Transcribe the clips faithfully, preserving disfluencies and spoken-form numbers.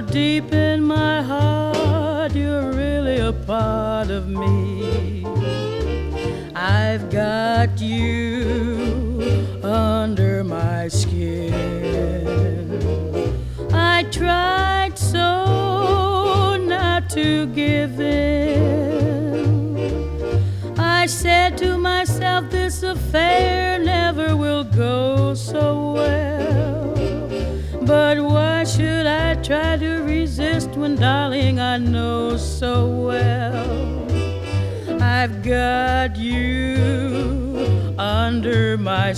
deep in my heart, you're really a part of me. I've got you under my skin. I tried so not to give in. I said to myself, this affair never will go so well. But why should I try to resist when, darling, I know so well I've got you under my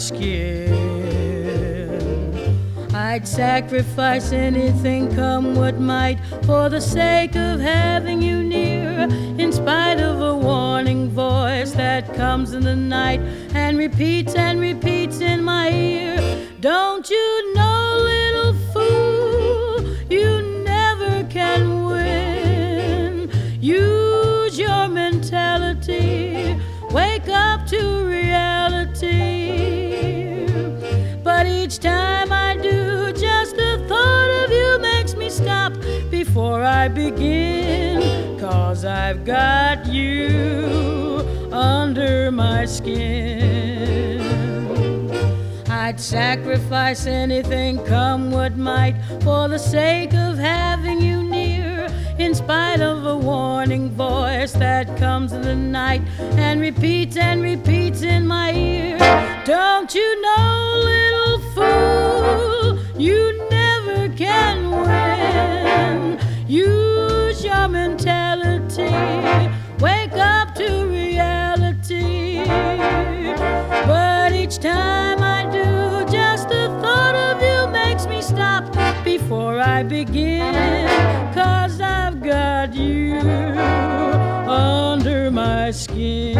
skin. I'd sacrifice anything, come what might, for the sake of having you near, in spite of a warning voice that comes in the night and repeats and repeats in my ear. Don't you know, little fool, you never can win. Use your mentality, wake up to reality. But each time I do, just the thought of you makes me stop before I begin. 'Cause I've got you under my skin. I'd sacrifice anything, come what might, for the sake of having you near, in spite of a warning voice that comes in the night and repeats and repeats in my ear. Don't you know, little fool, you never can win. Use your mentality, wake up to reality. But each time I do, just the thought of you makes me stop before I begin. 'Cause I've got you under my skin.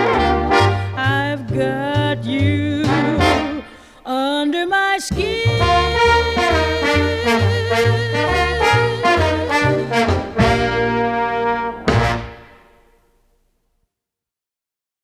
I've got you under my skin.